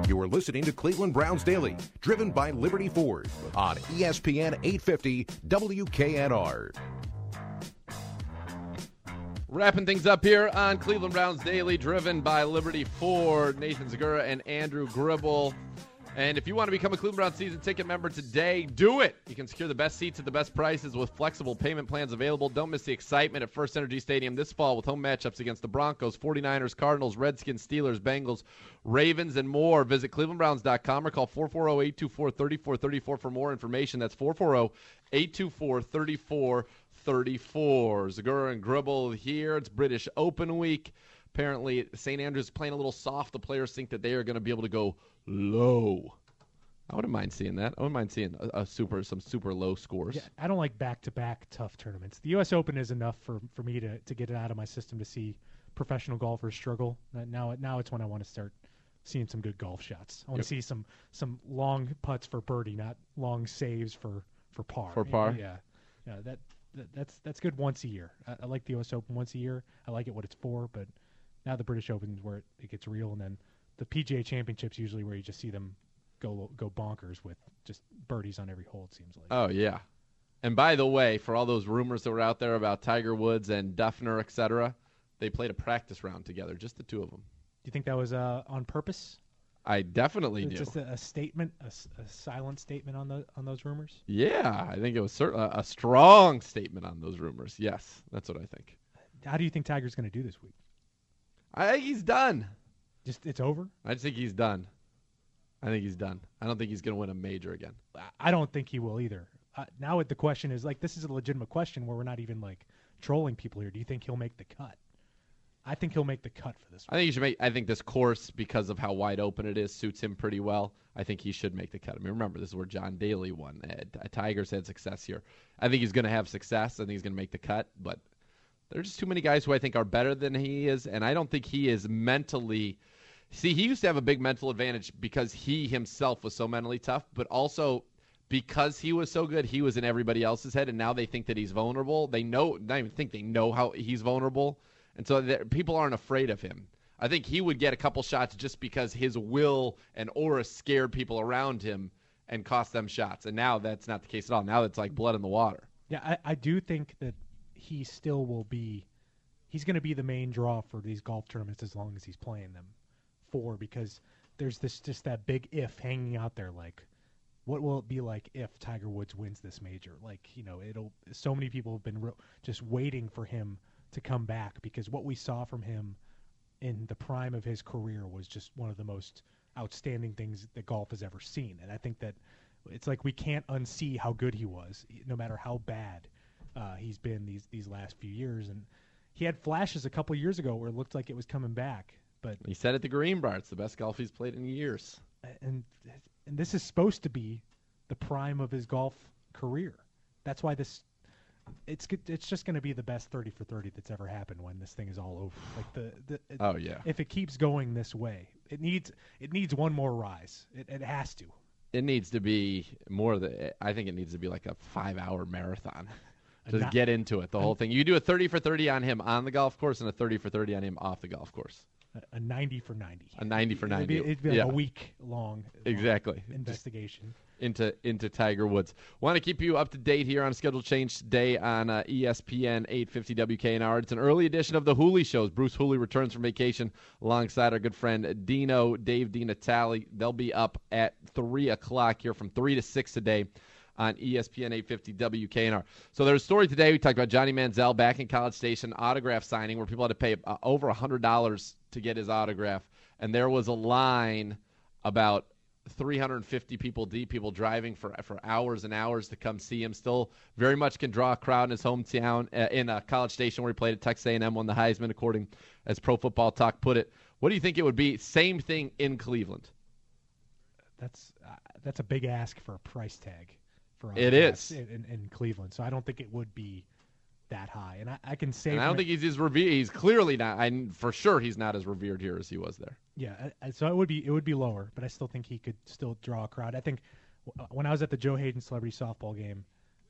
You are listening to Cleveland Browns Daily, driven by Liberty Ford on ESPN 850 WKNR. Wrapping things up here on Cleveland Browns Daily, driven by Liberty Ford, Nathan Zagura and Andrew Gribble. And if you want to become a Cleveland Browns season ticket member today, do it. You can secure the best seats at the best prices with flexible payment plans available. Don't miss the excitement at First Energy Stadium this fall with home matchups against the Broncos, 49ers, Cardinals, Redskins, Steelers, Bengals, Ravens, and more. Visit clevelandbrowns.com or call 440-824-3434 for more information. That's 440-824-3434. Zagura and Gribble here. It's British Open Week. Apparently, St. Andrews is playing a little soft. The players think that they are going to be able to go low. I wouldn't mind seeing that. I wouldn't mind seeing some super low scores. Yeah, I don't like back-to-back tough tournaments. The U.S. Open is enough for me to get it out of my system to see professional golfers struggle. Now it's when I want to start seeing some good golf shots. I want to see some long putts for birdie, not long saves for par. For par? Yeah. That's good once a year. I like the U.S. Open once a year. I like it what it's for, but now the British Open is where it gets real, and then the PGA Championships usually where you just see them go bonkers with just birdies on every hole, it seems like. Oh, yeah. And by the way, for all those rumors that were out there about Tiger Woods and Duffner, et cetera, they played a practice round together, just the two of them. Do you think that was on purpose? I definitely do. Just a statement, a silent statement on those rumors? Yeah, I think it was a strong statement on those rumors. Yes, that's what I think. How do you think Tiger's going to do this week? I think he's done. Just it's over? I just think he's done. I think he's done. I don't think he's going to win a major again. I don't think he will either. Now the question is, this is a legitimate question where we're not even, trolling people here. Do you think he'll make the cut? I think he'll make the cut for this one. I think he should make. I think this course, because of how wide open it is, suits him pretty well. I think he should make the cut. I mean, remember, this is where John Daly won. Tiger's had success here. I think he's going to have success. I think he's going to make the cut, but there's just too many guys who I think are better than he is, and I don't think he is mentally. See, he used to have a big mental advantage because he himself was so mentally tough, but also because he was so good, he was in everybody else's head, and now they think that he's vulnerable. They know, not even think they know how he's vulnerable, and so people aren't afraid of him. I think he would get a couple shots just because his will and aura scared people around him and cost them shots, and now that's not the case at all. Now it's like blood in the water. Yeah, I do think that he still will be – he's going to be the main draw for these golf tournaments as long as he's playing them because there's just that big if hanging out there, what will it be like if Tiger Woods wins this major? So many people have been just waiting for him to come back because what we saw from him in the prime of his career was just one of the most outstanding things that golf has ever seen. And I think that it's like we can't unsee how good he was, no matter how bad he's been these last few years. And he had flashes a couple years ago where it looked like it was coming back. But he said at the Greenbrier, it's the best golf he's played in years. And this is supposed to be the prime of his golf career. That's why it's just going to be the best 30 for 30 that's ever happened when this thing is all over. Oh yeah. If it keeps going this way, it needs one more rise. It has to. It needs to be I think it needs to be like a 5-hour marathon. Just get into it, the whole thing. You do a 30 for 30 on him on the golf course and a 30 for 30 on him off the golf course. A 90 for 90. A 90 for 90. It'd be like a week-long investigation into Tiger Woods. Want to keep you up to date here on a schedule change today on ESPN 850 WKNR. It's an early edition of the Hooley Shows. Bruce Hooley returns from vacation alongside our good friend Dave DiNatale. They'll be up at 3 o'clock here from 3 to 6 today on ESPN 850 WKNR. So there's a story today. We talked about Johnny Manziel back in College Station, autograph signing where people had to pay over $100 to get his autograph. And there was a line about 350 people deep, people driving for hours and hours to come see him. Still very much can draw a crowd in his hometown in College Station where he played at Texas A&M, won the Heisman, according as Pro Football Talk put it. What do you think it would be? Same thing in Cleveland. That's a big ask for a price tag. It is in Cleveland, so I don't think it would be that high. And I can say, and I don't think he's as revered. He's clearly not. For sure, he's not as revered here as he was there. Yeah, so it would be lower, but I still think he could still draw a crowd. I think when I was at the Joe Hayden Celebrity Softball game,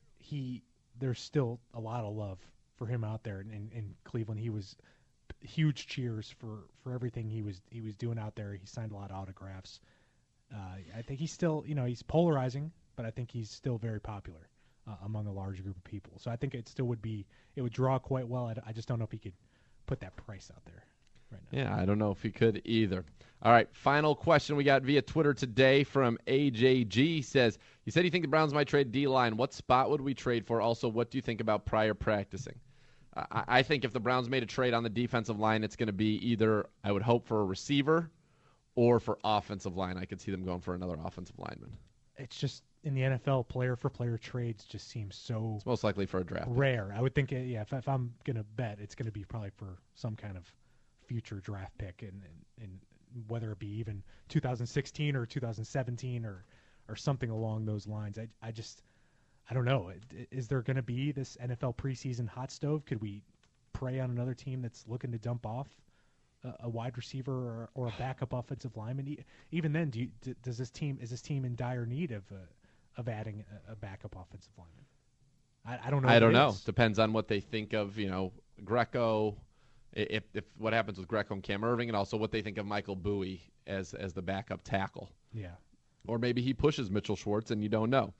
there's still a lot of love for him out there in Cleveland. He was huge cheers for everything he was doing out there. He signed a lot of autographs. I think he's still, he's polarizing, but I think he's still very popular among a large group of people. So I think it would draw quite well. I just don't know if he could put that price out there right now. Yeah, I don't know if he could either. All right, final question we got via Twitter today from AJG says, you said you think the Browns might trade D-line. What spot would we trade for? Also, what do you think about prior practicing? I think if the Browns made a trade on the defensive line, it's going to be either, I would hope, for a receiver or for offensive line. I could see them going for another offensive lineman. It's just, in the NFL, player-for-player trades just seem so It's most likely for a draft rare. pick. I would think, if I'm going to bet, it's going to be probably for some kind of future draft pick, and whether it be even 2016 or 2017 or something along those lines. I don't know. Is there going to be this NFL preseason hot stove? Could we prey on another team that's looking to dump off a wide receiver or a backup offensive lineman? Even then, is this team in dire need of adding a backup offensive lineman? I don't know. I don't know. Depends on what they think of, Greco. If what happens with Greco and Cam Irving, and also what they think of Michael Bowie as the backup tackle. Yeah. Or maybe he pushes Mitchell Schwartz, and you don't know.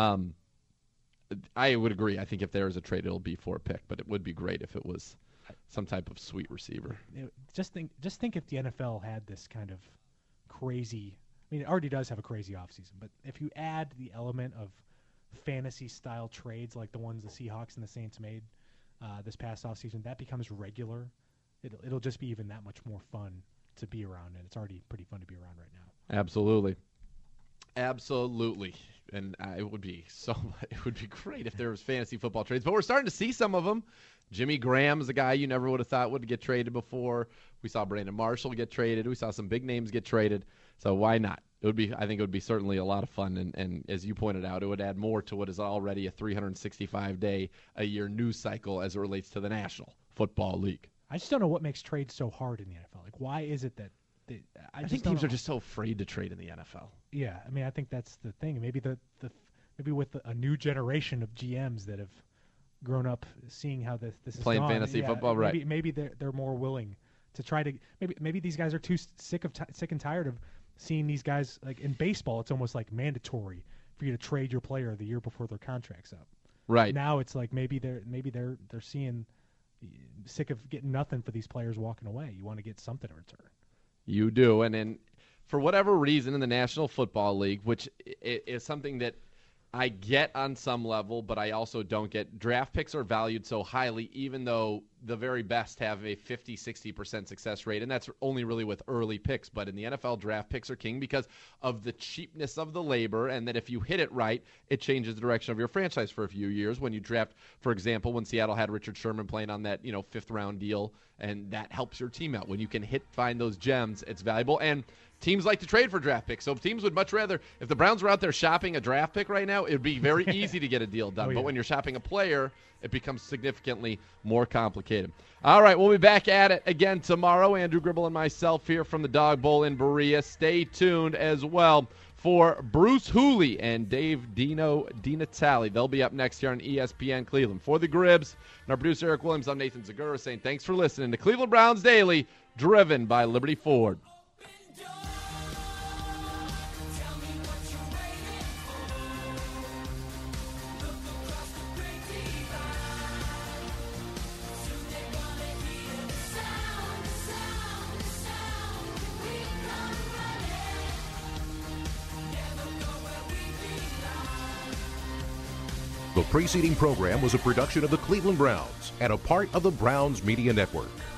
I would agree. I think if there is a trade, it'll be for a pick, but it would be great if it was some type of sweet receiver. Just think if the NFL had this kind of crazy. I mean, it already does have a crazy offseason, but if you add the element of fantasy-style trades like the ones the Seahawks and the Saints made this past offseason, that becomes regular. It'll just be even that much more fun to be around, and it's already pretty fun to be around right now. Absolutely. And it would be great if there was fantasy football trades, but we're starting to see some of them. Jimmy Graham is a guy you never would have thought would get traded before. We saw Brandon Marshall get traded. We saw some big names get traded. So why not? I think it would be certainly a lot of fun, and as you pointed out, it would add more to what is already a 365-day-a-year news cycle as it relates to the National Football League. I just don't know what makes trades so hard in the NFL. Like, why is it that I think teams are just so afraid to trade in the NFL. Yeah, I mean, I think that's the thing. Maybe maybe with a new generation of GMs that have grown up seeing how this is playing gone, fantasy football, right? Maybe they're more willing to try to. Maybe these guys are too sick and tired of seeing these guys. Like in baseball, it's almost like mandatory for you to trade your player the year before their contract's up. Right now, it's like maybe they're seeing sick of getting nothing for these players walking away. You want to get something in return. You do, and then for whatever reason in the National Football League, which is something that I get on some level, but I also don't get, draft picks are valued so highly, even though the very best have a 50-60% success rate, and that's only really with early picks. But in the NFL, draft picks are king because of the cheapness of the labor, and that if you hit it right, it changes the direction of your franchise for a few years. When you draft, for example, when Seattle had Richard Sherman playing on that fifth-round deal, and that helps your team out. When you can find those gems, it's valuable. And teams like to trade for draft picks, so teams would much rather, if the Browns were out there shopping a draft pick right now, it would be very easy to get a deal done. But when you're shopping a player, it becomes significantly more complicated. All right, we'll be back at it again tomorrow. Andrew Gribble and myself here from the Dog Bowl in Berea. Stay tuned as well for Bruce Hooley and Dave Dino DiNatale. They'll be up next here on ESPN Cleveland. For the Gribs and our producer Eric Williams, I'm Nathan Zagura saying thanks for listening to Cleveland Browns Daily, driven by Liberty Ford. The preceding program was a production of the Cleveland Browns and a part of the Browns Media Network.